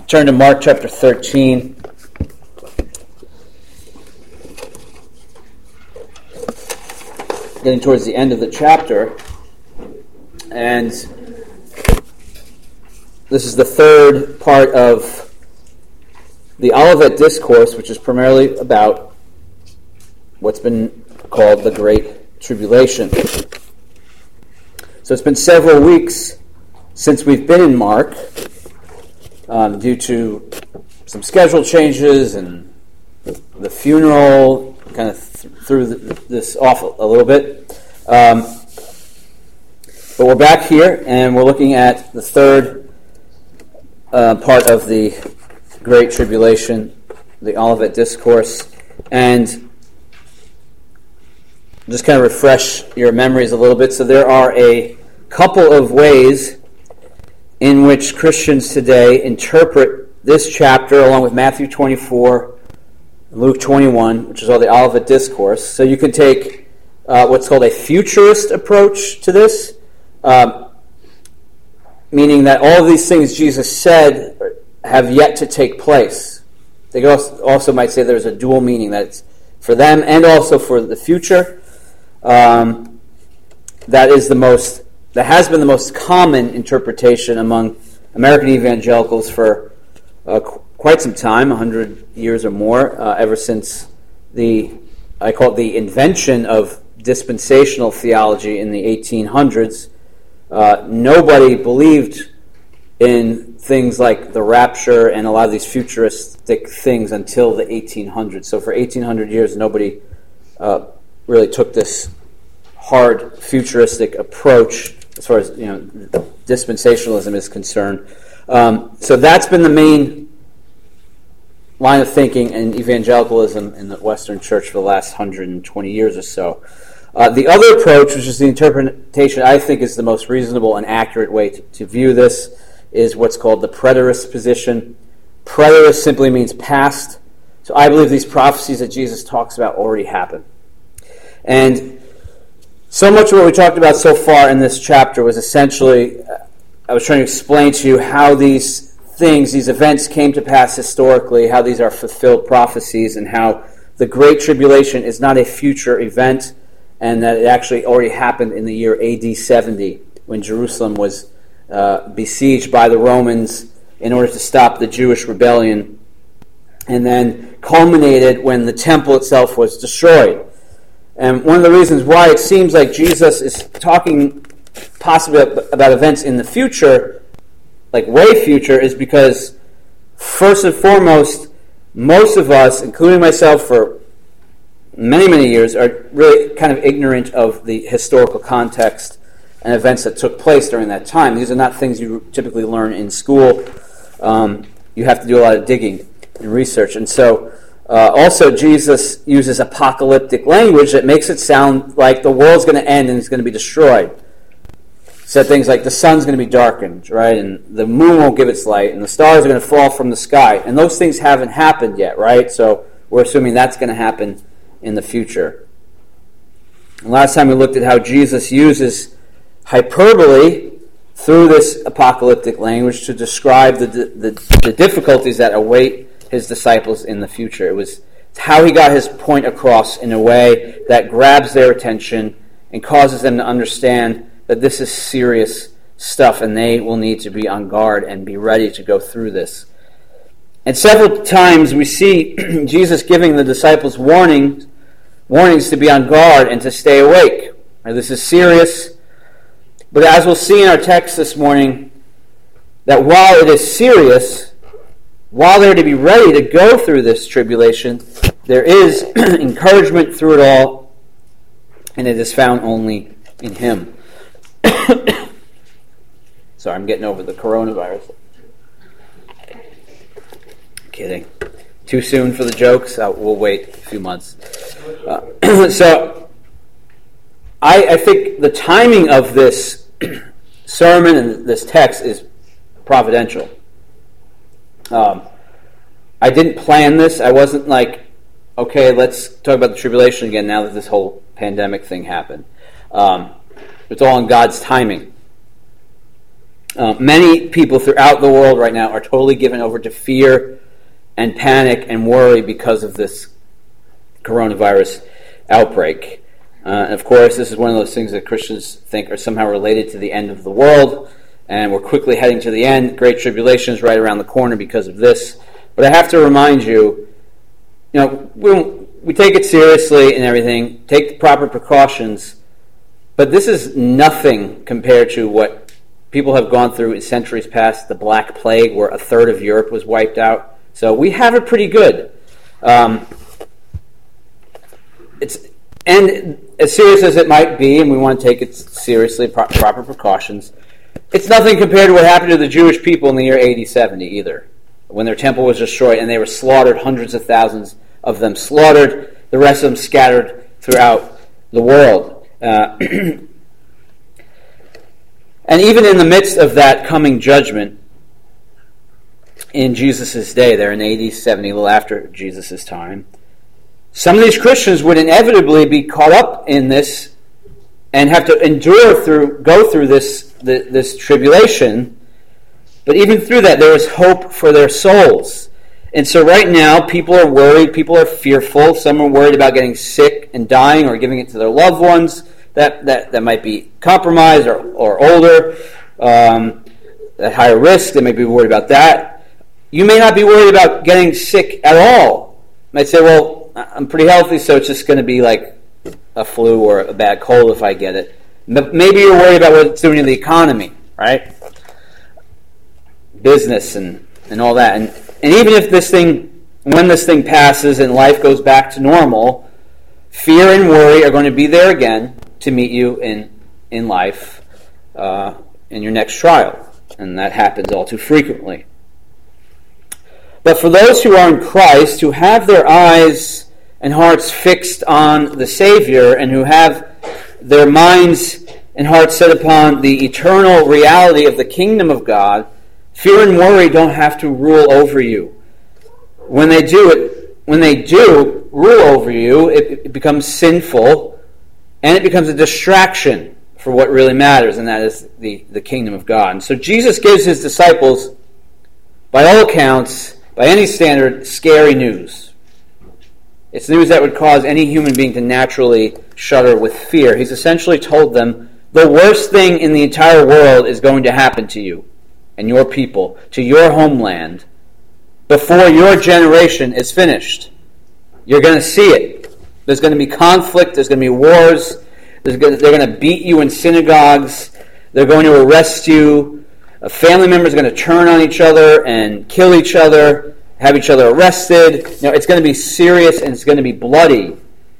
Turn to Mark chapter 13. Getting towards the end of the chapter. And this is the third part of the Olivet Discourse, which is primarily about what's been called the Great Tribulation. So it's been several weeks since we've been in Mark, due to some schedule changes and the funeral kind of threw this off a little bit. But we're back here, and we're looking at the third part of the Great Tribulation, the Olivet Discourse. And just kind of refresh your memories a little bit. So there are a couple of ways in which Christians today interpret this chapter, along with Matthew 24, Luke 21, which is all the Olivet Discourse. So you can take what's called a futurist approach to this, meaning that all of these things Jesus said have yet to take place. They also might say there's a dual meaning, that it's for them and also for the future. That has been the most common interpretation among American evangelicals for quite some time, 100 years or more, ever since I call it the invention of dispensational theology in the 1800s. Nobody believed in things like the rapture and a lot of these futuristic things until the 1800s. So for 1800 years, nobody really took this hard futuristic approach as far as dispensationalism is concerned. So that's been the main line of thinking in evangelicalism in the Western Church for the last 120 years or so. The other approach, which is the interpretation I think is the most reasonable and accurate way to view this, is what's called the preterist position. Preterist simply means past. So I believe these prophecies that Jesus talks about already happened. And so much of what we talked about so far in this chapter was essentially, I was trying to explain to you how these things, these events came to pass historically, how these are fulfilled prophecies, and how the Great Tribulation is not a future event, and that it actually already happened in the year AD 70, when Jerusalem was besieged by the Romans in order to stop the Jewish rebellion, and then culminated when the temple itself was destroyed. And one of the reasons why it seems like Jesus is talking possibly about events in the future, like way future, is because first and foremost, most of us, including myself for many, many years, are really kind of ignorant of the historical context and events that took place during that time. These are not things you typically learn in school. You have to do a lot of digging and research. And so also, Jesus uses apocalyptic language that makes it sound like the world's going to end and it's going to be destroyed. Said things like the sun's going to be darkened, right? And the moon won't give its light, and the stars are going to fall from the sky. And those things haven't happened yet, right? So we're assuming that's going to happen in the future. And last time we looked at how Jesus uses hyperbole through this apocalyptic language to describe the difficulties that await his disciples in the future. It was how he got his point across in a way that grabs their attention and causes them to understand that this is serious stuff and they will need to be on guard and be ready to go through this. And several times we see Jesus giving the disciples warnings to be on guard and to stay awake. Now, this is serious, but as we'll see in our text this morning, that while it is serious, while they're to be ready to go through this tribulation, there is encouragement through it all, and it is found only in Him. Sorry, I'm getting over the coronavirus. Kidding. Too soon for the jokes? We'll wait a few months. So, I think the timing of this sermon and this text is providential. I didn't plan this. I wasn't like, okay, let's talk about the tribulation again now that this whole pandemic thing happened. It's all in God's timing. Many people throughout the world right now are totally given over to fear and panic and worry because of this coronavirus outbreak. And of course, this is one of those things that Christians think are somehow related to the end of the world, and we're quickly heading to the end. Great tribulation is right around the corner because of this. But I have to remind you, we take it seriously and everything, take the proper precautions, but this is nothing compared to what people have gone through in centuries past, the Black Plague, where a third of Europe was wiped out. So we have it pretty good. And as serious as it might be, and we want to take it seriously, proper precautions, it's nothing compared to what happened to the Jewish people in the year AD 70 either, when their temple was destroyed and they were slaughtered, hundreds of thousands of them slaughtered, the rest of them scattered throughout the world. And even in the midst of that coming judgment in Jesus' day, there in AD 70, a little after Jesus' time, some of these Christians would inevitably be caught up in this and have to go through this tribulation. But even through that, there is hope for their souls. And so right now, people are worried, people are fearful. Some are worried about getting sick and dying or giving it to their loved ones that might be compromised or older, at higher risk. They may be worried about that. You may not be worried about getting sick at all. You might say, well, I'm pretty healthy, so it's just going to be like a flu or a bad cold if I get it. But maybe you're worried about what it's doing to the economy, right? Business and all that. And even if when this thing passes and life goes back to normal, fear and worry are going to be there again to meet you in life, in your next trial. And that happens all too frequently. But for those who are in Christ, who have their eyes and hearts fixed on the Savior, and who have their minds and hearts set upon the eternal reality of the kingdom of God, fear and worry don't have to rule over you. When they do rule over you, it becomes sinful, and it becomes a distraction for what really matters, and that is the kingdom of God. And so Jesus gives his disciples, by all accounts, by any standard, scary news. It's news that would cause any human being to naturally shudder with fear. He's essentially told them, the worst thing in the entire world is going to happen to you and your people, to your homeland, before your generation is finished. You're going to see it. There's going to be conflict. There's going to be wars. They're going to beat you in synagogues. They're going to arrest you. Family members are going to turn on each other and kill each other, have each other arrested. It's going to be serious and it's going to be bloody.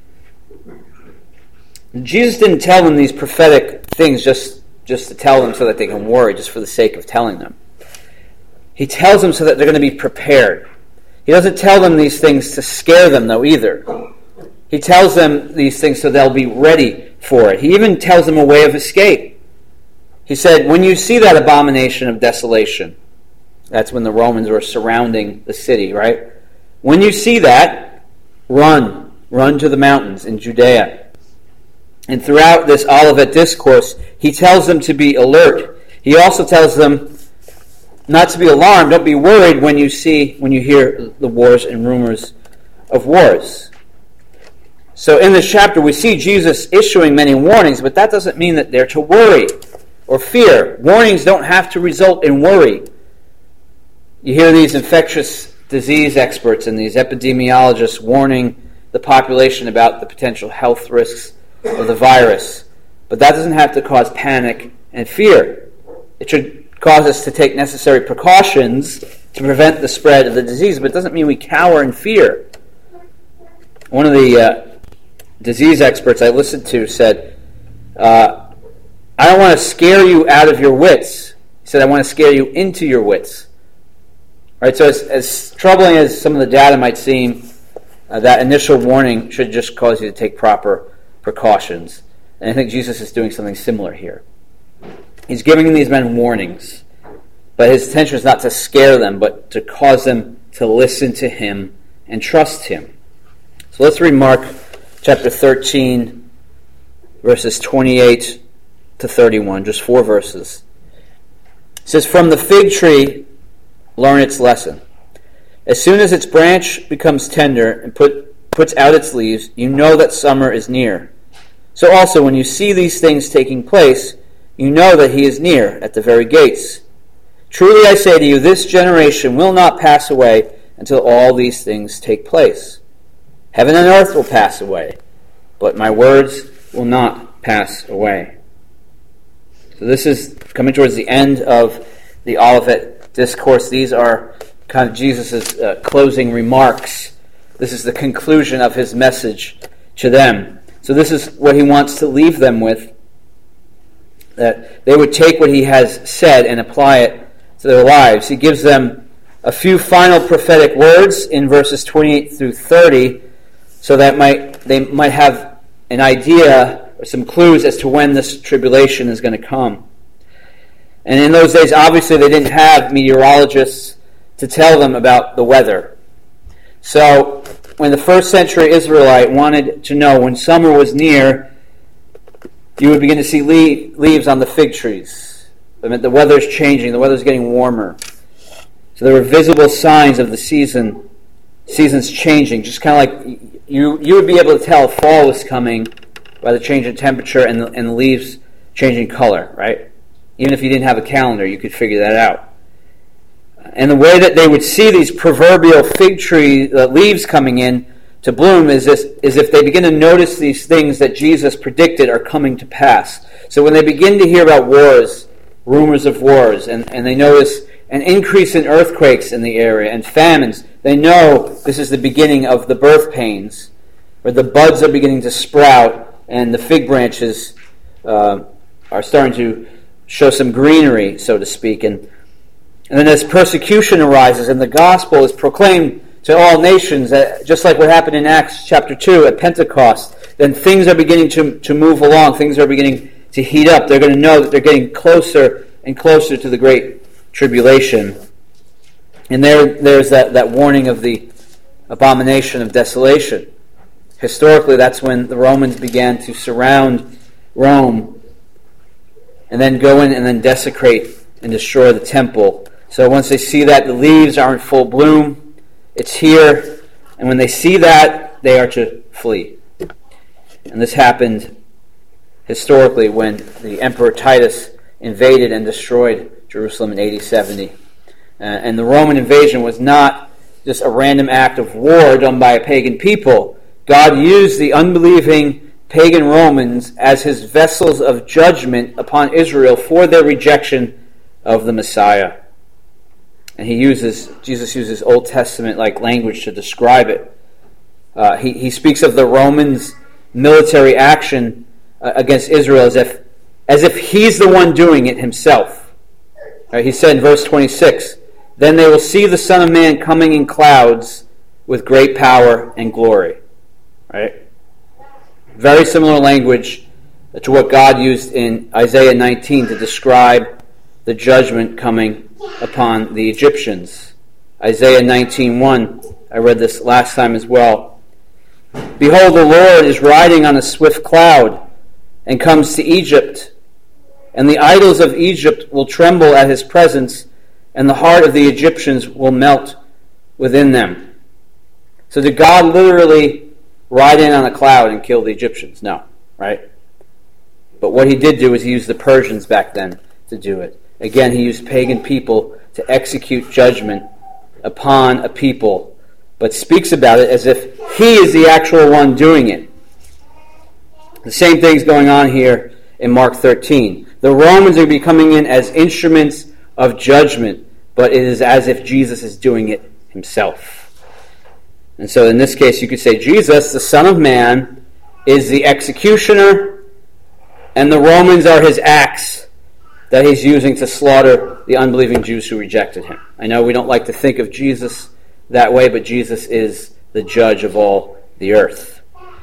Jesus didn't tell them these prophetic things just to tell them so that they can worry, just for the sake of telling them. He tells them so that they're going to be prepared. He doesn't tell them these things to scare them, though, either. He tells them these things so they'll be ready for it. He even tells them a way of escape. He said, when you see that abomination of desolation, that's when the Romans were surrounding the city, right? When you see that, run to the mountains in Judea. And throughout this Olivet discourse, he tells them to be alert. He also tells them not to be alarmed. Don't be worried when you hear the wars and rumors of wars. So in this chapter, we see Jesus issuing many warnings, but that doesn't mean that they're to worry or fear. Warnings don't have to result in worry. You hear these infectious disease experts and these epidemiologists warning the population about the potential health risks of the virus. But that doesn't have to cause panic and fear. It should cause us to take necessary precautions to prevent the spread of the disease, but it doesn't mean we cower in fear. One of the disease experts I listened to said, I don't want to scare you out of your wits. He said, I want to scare you into your wits. All right, so as troubling as some of the data might seem, that initial warning should just cause you to take proper precautions. And I think Jesus is doing something similar here. He's giving these men warnings, but his intention is not to scare them, but to cause them to listen to him and trust him. So let's read Mark chapter 13, verses 28 to 31, just 4 verses. It says, "From the fig tree, learn its lesson. As soon as its branch becomes tender and puts out its leaves, you know that summer is near. So also, when you see these things taking place, you know that he is near, at the very gates. Truly I say to you, this generation will not pass away until all these things take place. Heaven and earth will pass away, but my words will not pass away." So this is coming towards the end of the Olivet Discourse. These are kind of Jesus' closing remarks. This is the conclusion of his message to them. So this is what he wants to leave them with, that they would take what he has said and apply it to their lives. He gives them a few final prophetic words in verses 28 through 30, so that they might have an idea or some clues as to when this tribulation is going to come. And in those days, obviously, they didn't have meteorologists to tell them about the weather. So when the first century Israelite wanted to know when summer was near, you would begin to see leaves on the fig trees. It meant the weather's changing, the weather's getting warmer. So there were visible signs of the seasons changing, just kind of like you would be able to tell fall was coming by the change in temperature and the leaves changing color, right? Even if you didn't have a calendar, you could figure that out. And the way that they would see these proverbial fig tree leaves coming in to bloom is if they begin to notice these things that Jesus predicted are coming to pass. So when they begin to hear about wars, rumors of wars, and they notice an increase in earthquakes in the area and famines, they know this is the beginning of the birth pains, where the buds are beginning to sprout and the fig branches are starting to show some greenery, so to speak. And then as persecution arises and the gospel is proclaimed to all nations, just like what happened in Acts chapter 2 at Pentecost, then things are beginning to move along. Things are beginning to heat up. They're going to know that they're getting closer and closer to the great tribulation. And there's that warning of the abomination of desolation. Historically, that's when the Romans began to surround Rome and then go in and then desecrate and destroy the temple. So once they see that the leaves are in full bloom, it's here, and when they see that, they are to flee. And this happened historically when the Emperor Titus invaded and destroyed Jerusalem in AD 70. And the Roman invasion was not just a random act of war done by a pagan people. God used the unbelieving pagan Romans as his vessels of judgment upon Israel for their rejection of the Messiah. And Jesus uses Old Testament-like language to describe it. He speaks of the Romans' military action against Israel as if he's the one doing it himself. He said in verse 26, "Then they will see the Son of Man coming in clouds with great power and glory." Right? Very similar language to what God used in Isaiah 19 to describe the judgment coming upon the Egyptians. Isaiah 19:1, I read this last time as well. "Behold, the Lord is riding on a swift cloud and comes to Egypt, and the idols of Egypt will tremble at his presence, and the heart of the Egyptians will melt within them." So did God literally ride in on a cloud and kill the Egyptians? No, right? But what he did do is he used the Persians back then to do it. Again, he used pagan people to execute judgment upon a people, but speaks about it as if he is the actual one doing it. The same thing's going on here in Mark 13. The Romans are coming in as instruments of judgment, but it is as if Jesus is doing it himself. And so in this case, you could say Jesus, the Son of Man, is the executioner, and the Romans are his axe that he's using to slaughter the unbelieving Jews who rejected him. I know we don't like to think of Jesus that way, but Jesus is the judge of all the earth.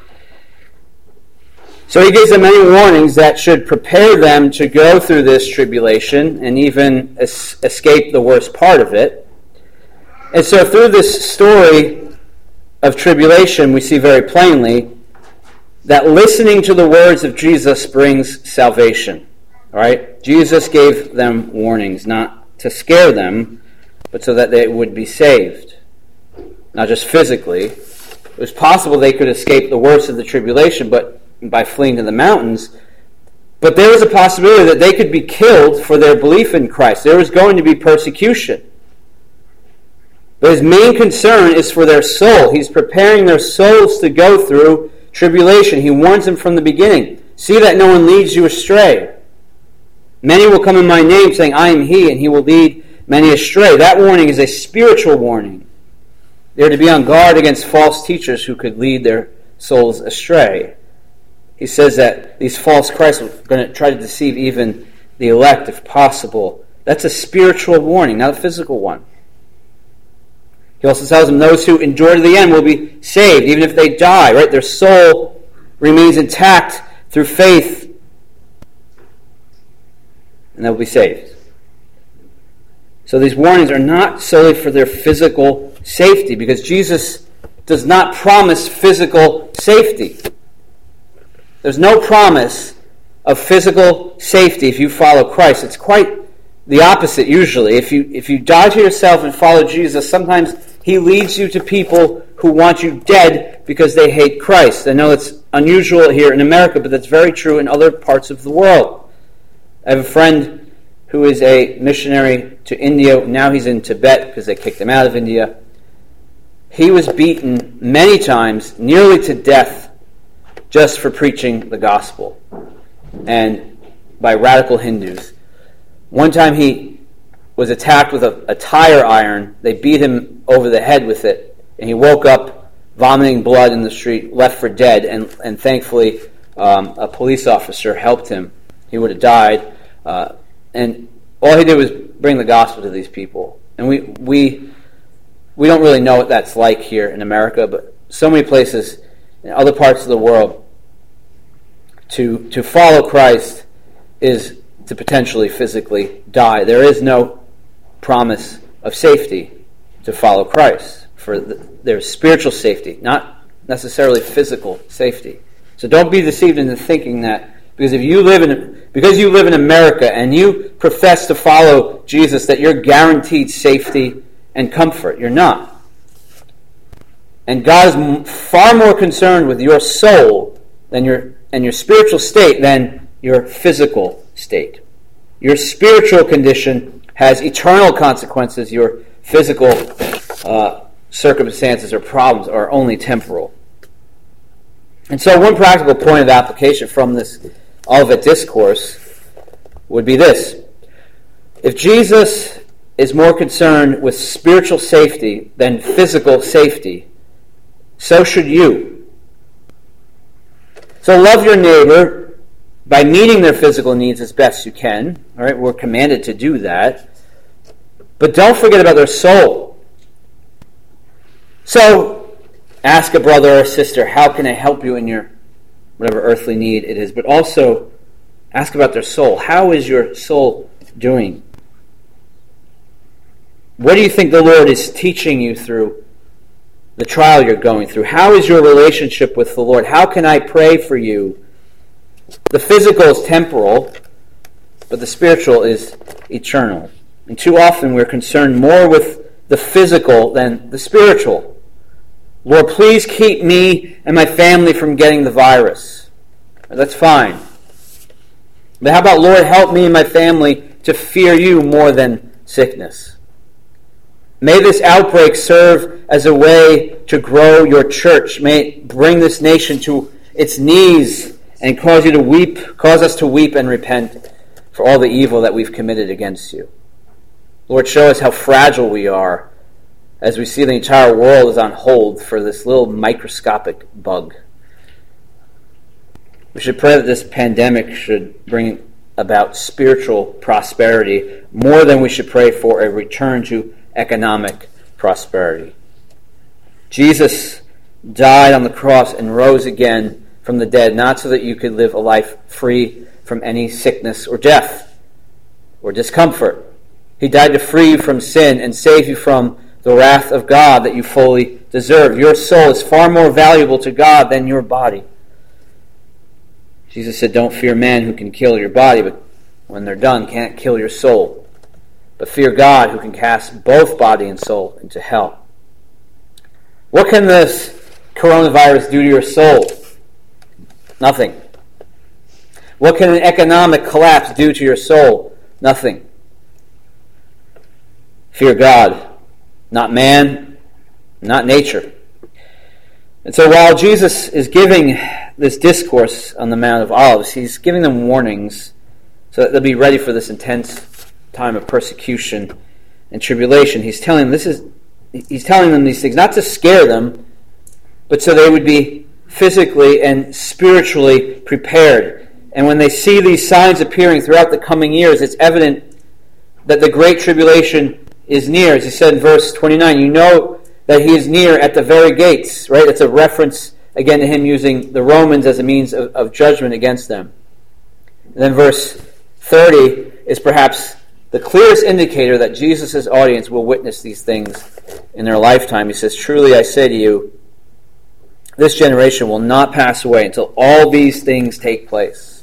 So he gives them many warnings that should prepare them to go through this tribulation and even escape the worst part of it. And so through this story of tribulation, we see very plainly that listening to the words of Jesus brings salvation. All right? Jesus gave them warnings, not to scare them, but so that they would be saved. Not just physically. It was possible they could escape the worst of the tribulation, but by fleeing to the mountains. But there was a possibility that they could be killed for their belief in Christ. There was going to be persecution. But his main concern is for their soul. He's preparing their souls to go through tribulation. He warns them from the beginning. See that no one leads you astray. Many will come in my name saying, I am he, and he will lead many astray. That warning is a spiritual warning. They're to be on guard against false teachers who could lead their souls astray. He says that these false Christs are going to try to deceive even the elect if possible. That's a spiritual warning, not a physical one. He also tells them those who endure to the end will be saved, even if they die, right? Their soul remains intact through faith, and they'll be saved. So these warnings are not solely for their physical safety, because Jesus does not promise physical safety. There's no promise of physical safety if you follow Christ. It's quite the opposite usually. If you die to yourself and follow Jesus, sometimes he leads you to people who want you dead because they hate Christ. I know it's unusual here in America, but that's very true in other parts of the world. I have a friend who is a missionary to India. Now he's in Tibet because they kicked him out of India. He was beaten many times, nearly to death, just for preaching the gospel, and by radical Hindus. One time he was attacked with a tire iron. They beat him over the head with it, and he woke up vomiting blood in the street, left for dead, and thankfully a police officer helped him. He would have died. And all he did was bring the gospel to these people. And we don't really know what that's like here in America, but so many places in other parts of the world, to follow Christ is to potentially physically die. There is no promise of safety to follow Christ. There's spiritual safety, not necessarily physical safety. So don't be deceived into thinking that because you live in America and you profess to follow Jesus, that you're guaranteed safety and comfort. You're not. And God is far more concerned with your soul than your spiritual state than your physical state. Your spiritual condition has eternal consequences. Your physical circumstances or problems are only temporal. And so one practical point of application from this Olivet Discourse would be this. If Jesus is more concerned with spiritual safety than physical safety, so should you. So love your neighbor by meeting their physical needs as best you can. All right, we're commanded to do that. But don't forget about their soul. So ask a brother or sister, how can I help you in your whatever earthly need it is? But also ask about their soul. How is your soul doing? What do you think the Lord is teaching you through the trial you're going through? How is your relationship with the Lord? How can I pray for you? The physical is temporal, but the spiritual is eternal. And too often we're concerned more with the physical than the spiritual. Lord, please keep me and my family from getting the virus. That's fine. But how about, Lord, help me and my family to fear you more than sickness? May this outbreak serve as a way to grow your church. May it bring this nation to its knees and cause us to weep and repent for all the evil that we've committed against you. Lord, show us how fragile we are as we see the entire world is on hold for this little microscopic bug. We should pray that this pandemic should bring about spiritual prosperity more than we should pray for a return to economic prosperity. Jesus died on the cross and rose again from the dead, not so that you could live a life free from any sickness or death or discomfort. He died to free you from sin and save you from the wrath of God that you fully deserve. Your soul is far more valuable to God than your body. Jesus said, don't fear man who can kill your body, but when they're done, can't kill your soul. But fear God, who can cast both body and soul into hell. What can this coronavirus do to your soul? Nothing. What can an economic collapse do to your soul? Nothing. Fear God, not man, not nature. And so while Jesus is giving this discourse on the Mount of Olives, he's giving them warnings so that they'll be ready for this intense time of persecution and tribulation. He's telling them these things not to scare them, but so they would be physically and spiritually prepared. And when they see these signs appearing throughout the coming years, it's evident that the great tribulation is near. As he said in verse 29, you know that he is near at the very gates, right? It's a reference, again, to him using the Romans as a means of judgment against them. And then verse 30 is perhaps the clearest indicator that Jesus' audience will witness these things in their lifetime. He says, truly I say to you, this generation will not pass away until all these things take place.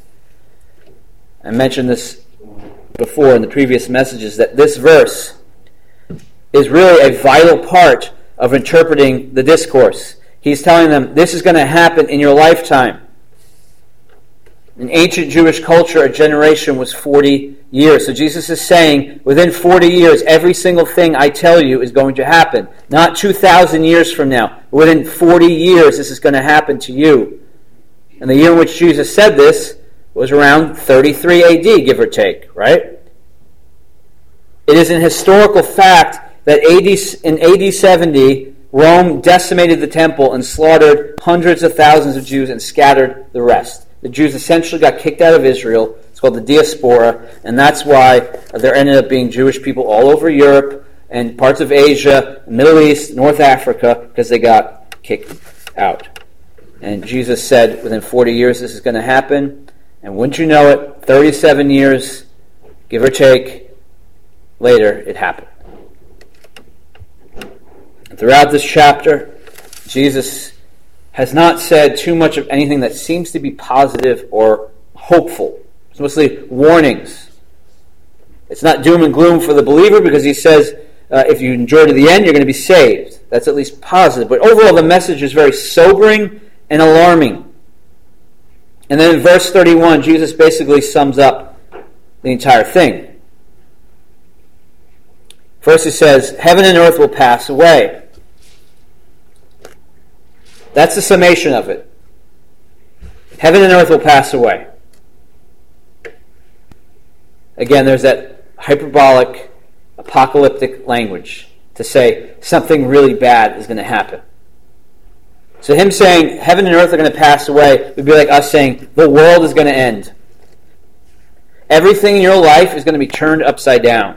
I mentioned this before in the previous messages, that this verse is really a vital part of interpreting the discourse. He's telling them, this is going to happen in your lifetime. In ancient Jewish culture, a generation was 40 years. So Jesus is saying, within 40 years, every single thing I tell you is going to happen. Not 2,000 years from now. Within 40 years, this is going to happen to you. And the year in which Jesus said this was around 33 AD, give or take, right? It is an historical fact that in AD 70, Rome decimated the temple and slaughtered hundreds of thousands of Jews and scattered the rest. The Jews essentially got kicked out of Israel. It's called the diaspora, and that's why there ended up being Jewish people all over Europe and parts of Asia, Middle East, North Africa, because they got kicked out. And Jesus said, within 40 years this is going to happen, and wouldn't you know it, 37 years, give or take, later it happened. And throughout this chapter, Jesus has not said too much of anything that seems to be positive or hopeful. It's mostly warnings. It's not doom and gloom for the believer, because he says, if you endure to the end, you're going to be saved. That's at least positive. But overall, the message is very sobering and alarming. And then in verse 31, Jesus basically sums up the entire thing. First he says, heaven and earth will pass away. That's the summation of it. Heaven and earth will pass away. Again, there's that hyperbolic, apocalyptic language to say something really bad is going to happen. So him saying heaven and earth are going to pass away would be like us saying the world is going to end. Everything in your life is going to be turned upside down.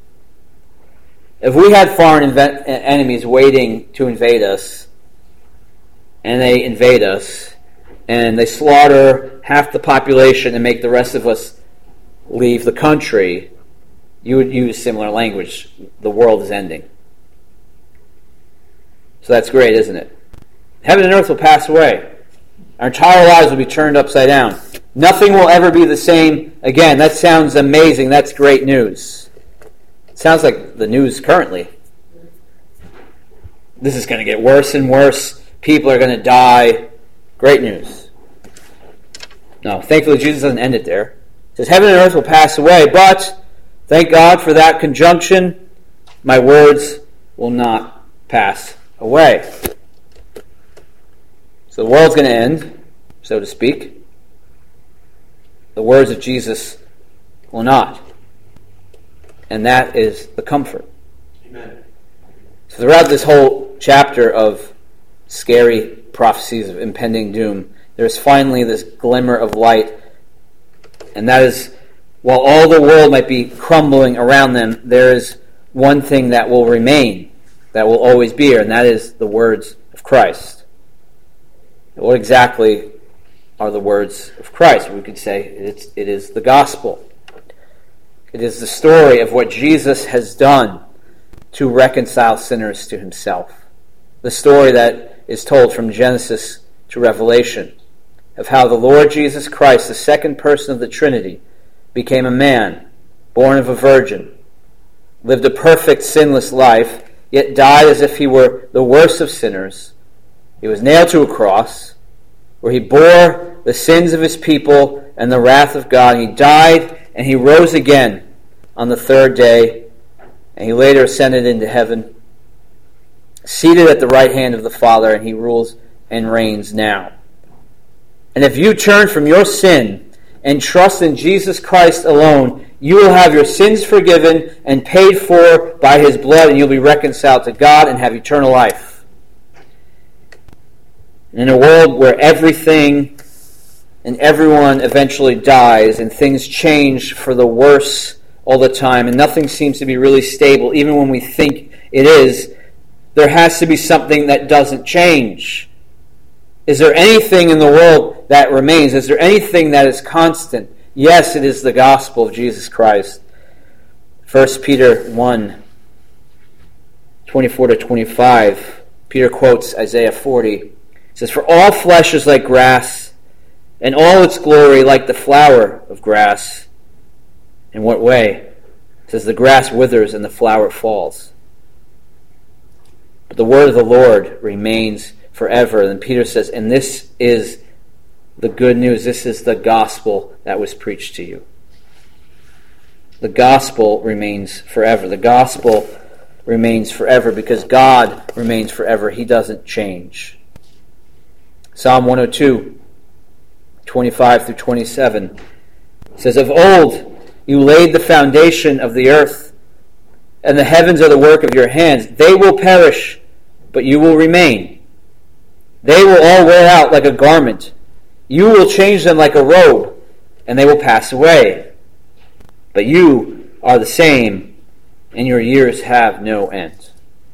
If we had foreign enemies waiting to invade us, and they invade us, and they slaughter half the population and make the rest of us leave the country, you would use similar language. The world is ending. So that's great, isn't it? Heaven and earth will pass away. Our entire lives will be turned upside down. Nothing will ever be the same again. That sounds amazing. That's great news. It sounds like the news currently. This is going to get worse and worse. People are going to die. Great news. No, thankfully Jesus doesn't end it there. He says, heaven and earth will pass away, but thank God for that conjunction, my words will not pass away. So the world's going to end, so to speak. The words of Jesus will not. And that is the comfort. Amen. So throughout this whole chapter of scary prophecies of impending doom, there's finally this glimmer of light, and that is, while all the world might be crumbling around them, there is one thing that will remain, that will always be here, and that is the words of Christ. What exactly are the words of Christ? We could say it is the gospel. It is the story of what Jesus has done to reconcile sinners to himself. The story that is told from Genesis to Revelation of how the Lord Jesus Christ, the second person of the Trinity, became a man, born of a virgin, lived a perfect, sinless life, yet died as if he were the worst of sinners. He was nailed to a cross, where he bore the sins of his people and the wrath of God. He died and he rose again on the third day, and he later ascended into heaven, seated at the right hand of the Father, and he rules and reigns now. And if you turn from your sin and trust in Jesus Christ alone, you will have your sins forgiven and paid for by his blood, and you'll be reconciled to God and have eternal life. In a world where everything and everyone eventually dies and things change for the worse all the time and nothing seems to be really stable, even when we think it is, there has to be something that doesn't change. Is there anything in the world that remains? Is there anything that is constant? Yes, it is the gospel of Jesus Christ. 1 Peter 1, 24-25, Peter quotes Isaiah 40. It says, "For all flesh is like grass, and all its glory like the flower of grass." In what way? It says, "The grass withers and the flower falls, but the word of the Lord remains forever." And Peter says, and this is the good news. This is the gospel that was preached to you. The gospel remains forever. The gospel remains forever because God remains forever. He doesn't change. Psalm 102, 25-27 says, "Of old you laid the foundation of the earth, and the heavens are the work of your hands. They will perish, but you will remain. They will all wear out like a garment. You will change them like a robe, and they will pass away. But you are the same, and your years have no end."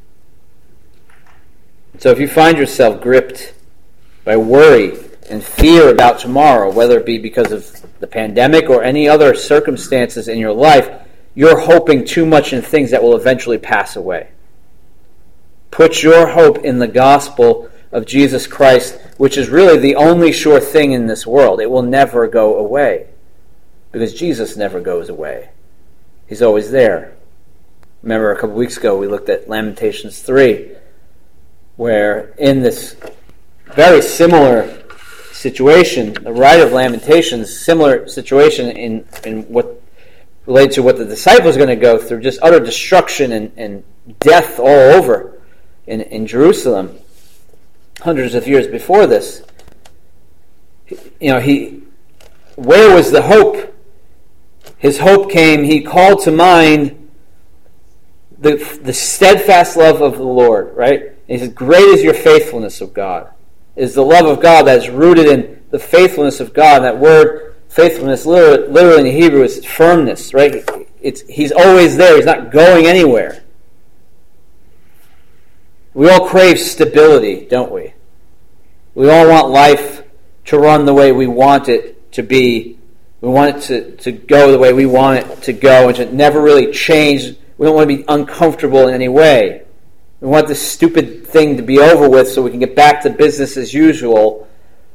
So if you find yourself gripped by worry and fear about tomorrow, whether it be because of the pandemic or any other circumstances in your life, you're hoping too much in things that will eventually pass away. Put your hope in the gospel of Jesus Christ, which is really the only sure thing in this world. It will never go away, because Jesus never goes away. He's always there. Remember, a couple weeks ago we looked at Lamentations 3, where in this very similar situation, the writer of Lamentations, similar situation in what related to what the disciples are going to go through, just utter destruction and death all over in Jerusalem, hundreds of years before this. Where was the hope? His hope came, he called to mind the steadfast love of the Lord, right? And he said, "Great is your faithfulness, O God." It is the love of God that is rooted in the faithfulness of God. That word, faithfulness, literally in the Hebrew is firmness, right? He's always there. He's not going anywhere. We all crave stability, don't we? We all want life to run the way we want it to be. We want it to go the way we want it to go and to never really change. We don't want to be uncomfortable in any way. We want this stupid thing to be over with so we can get back to business as usual.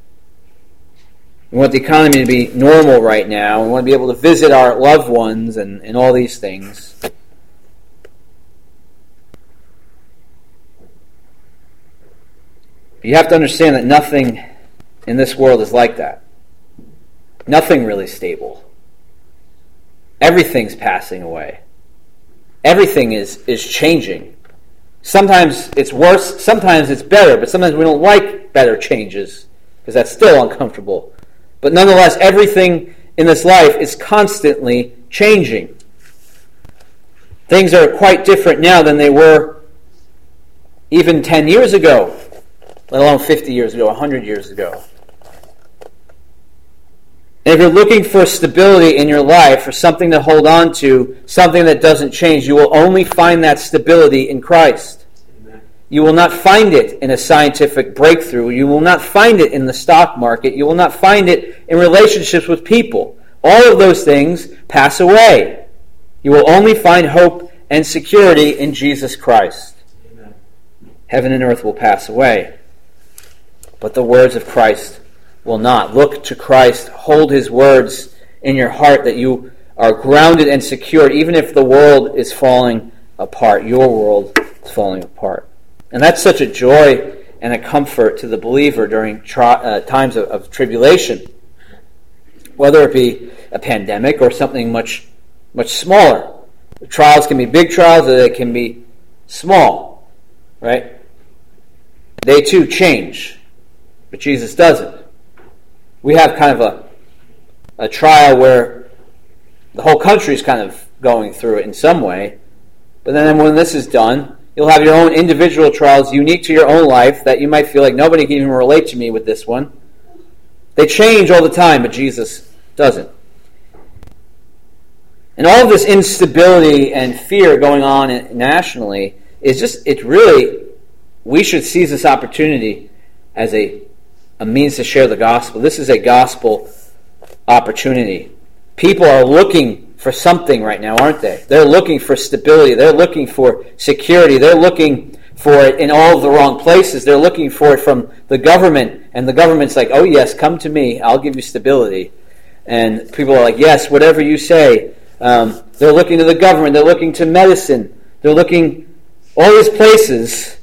We want the economy to be normal right now. We want to be able to visit our loved ones and all these things. You have to understand that nothing in this world is like that. Nothing really stable. Everything's passing away. Everything is changing. Sometimes it's worse, sometimes it's better, but sometimes we don't like better changes because that's still uncomfortable. But nonetheless, everything in this life is constantly changing. Things are quite different now than they were even 10 years ago, let alone 50 years ago, 100 years ago. And if you're looking for stability in your life, for something to hold on to, something that doesn't change, you will only find that stability in Christ. Amen. You will not find it in a scientific breakthrough. You will not find it in the stock market. You will not find it in relationships with people. All of those things pass away. You will only find hope and security in Jesus Christ. Amen. Heaven and earth will pass away, but the words of Christ will not. Look to Christ, hold his words in your heart that you are grounded and secured, even if the world is falling apart. Your world is falling apart. And that's such a joy and a comfort to the believer during times of tribulation, whether it be a pandemic or something much, much smaller. The trials can be big trials or they can be small, right? They too change, but Jesus doesn't. We have kind of a trial where the whole country is kind of going through it in some way, but then when this is done, you'll have your own individual trials unique to your own life that you might feel like nobody can even relate to me with this one. They change all the time, but Jesus doesn't. And all of this instability and fear going on nationally is just, we should seize this opportunity as a means to share the gospel. This is a gospel opportunity. People are looking for something right now, aren't they? They're looking for stability. They're looking for security. They're looking for it in all of the wrong places. They're looking for it from the government. And the government's like, oh yes, come to me. I'll give you stability. And people are like, yes, whatever you say. They're looking to the government. They're looking to medicine. They're looking all these places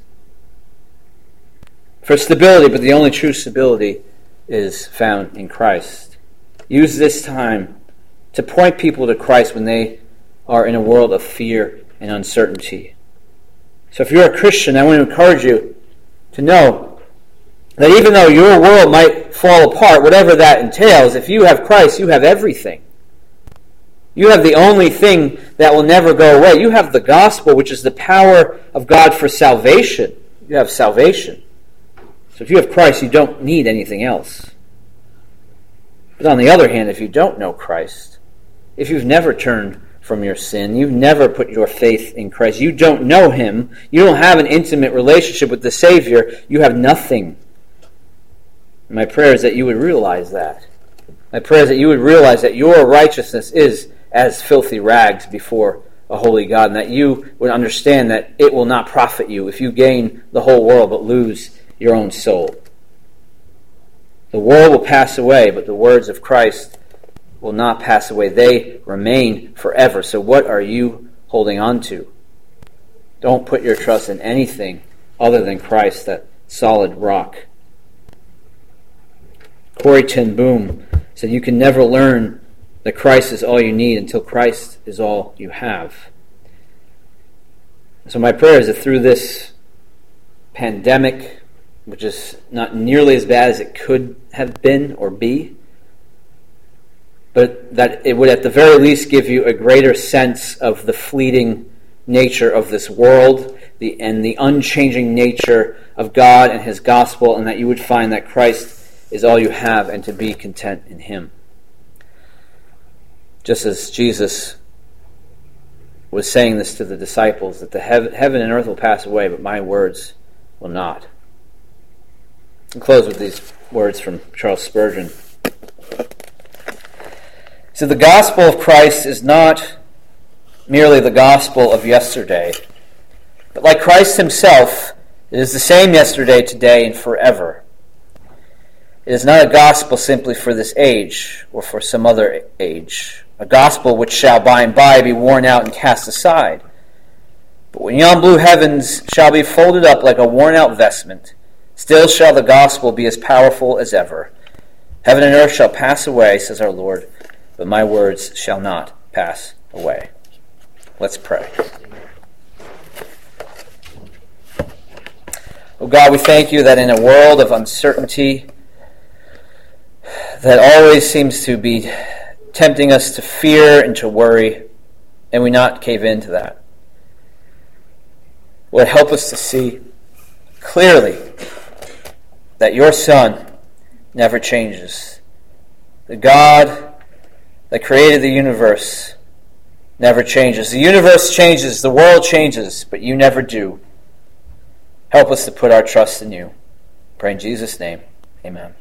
for stability, but the only true stability is found in Christ. Use this time to point people to Christ when they are in a world of fear and uncertainty. So if you're a Christian, I want to encourage you to know that even though your world might fall apart, whatever that entails, if you have Christ, you have everything. You have the only thing that will never go away. You have the gospel, which is the power of God for salvation. You have salvation. So if you have Christ, you don't need anything else. But on the other hand, if you don't know Christ, if you've never turned from your sin, you've never put your faith in Christ, you don't know Him, you don't have an intimate relationship with the Savior, you have nothing. And my prayer is that you would realize that. My prayer is that you would realize that your righteousness is as filthy rags before a holy God, and that you would understand that it will not profit you if you gain the whole world but lose your own soul. The world will pass away, but the words of Christ will not pass away. They remain forever. So what are you holding on to? Don't put your trust in anything other than Christ, that solid rock. Corrie ten Boom said, you can never learn that Christ is all you need until Christ is all you have. So my prayer is that through this pandemic, which is not nearly as bad as it could have been or be, but that it would at the very least give you a greater sense of the fleeting nature of this world and the unchanging nature of God and His gospel, and that you would find that Christ is all you have and to be content in Him. Just as Jesus was saying this to the disciples, that the heaven and earth will pass away, but my words will not. I'll close with these words from Charles Spurgeon. So the gospel of Christ is not merely the gospel of yesterday, but like Christ Himself, it is the same yesterday, today, and forever. It is not a gospel simply for this age or for some other age, a gospel which shall by and by be worn out and cast aside. But when yon blue heavens shall be folded up like a worn-out vestment, still shall the gospel be as powerful as ever. Heaven and earth shall pass away, says our Lord, but my words shall not pass away. Let's pray. Oh God, we thank You that in a world of uncertainty that always seems to be tempting us to fear and to worry, and we not cave into that. Lord, help us to see clearly that Your Son never changes. The God that created the universe never changes. The universe changes, the world changes, but You never do. Help us to put our trust in You. Pray in Jesus' name. Amen.